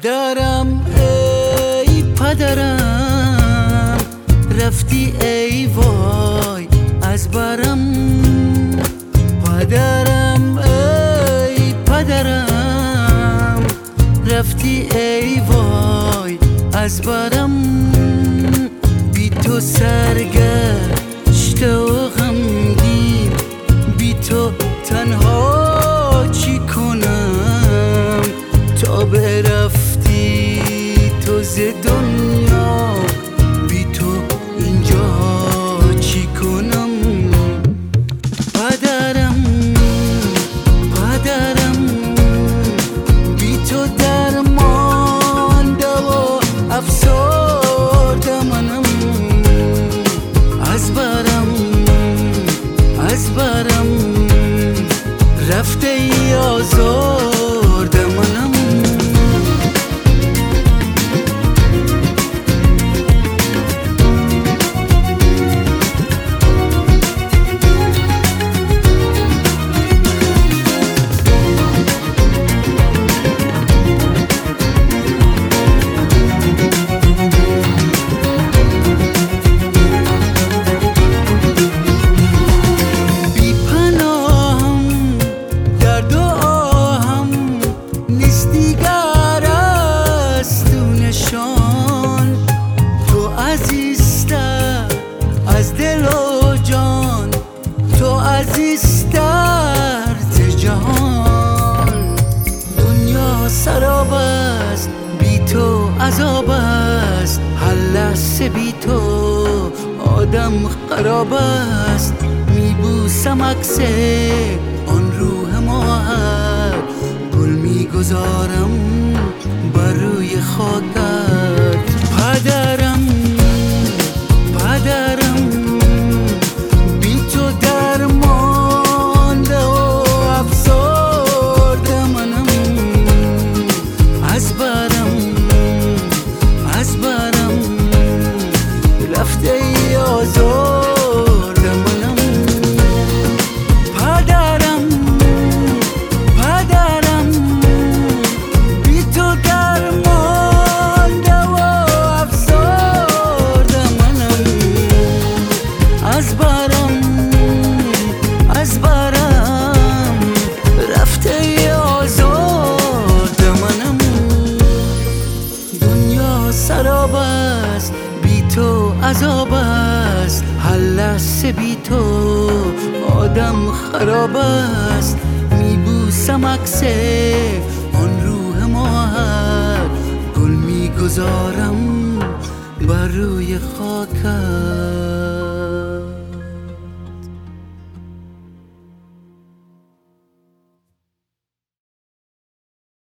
پدرم ای پدرم، رفتی ای وای از برم. پدرم ای پدرم، رفتی ای وای از برم. بی تو سرگشته و غمگین، بی تو تنها چی کنم؟ تا برفتی تو ز دنیا، بی تو اینجا چی کنم؟ پدرم بی تو درمانده و افسرده منم. از برم رفته ای آزرده منم. از دل و جان تو عزیزتر ز جهان. دنیا سراب است بی تو عذاب است، هر لحظه بی تو آدم خراب است. میبوسم عکس آن روح ماهر، گل میگذارم بر روی خاکت. پدرم بی تو درمانده و افسرده منم. از برم رفته ای آزرده منم. پدرم بی تو درمانده و افسرده منم. از برم رفته ای آزرده منم. دنیا سراب است بی تو عذاب است، هر لحظه بی تو آدم خراب است. میبوسم عکس آن روح ماهر، گل میگذارم بر روی خاکت.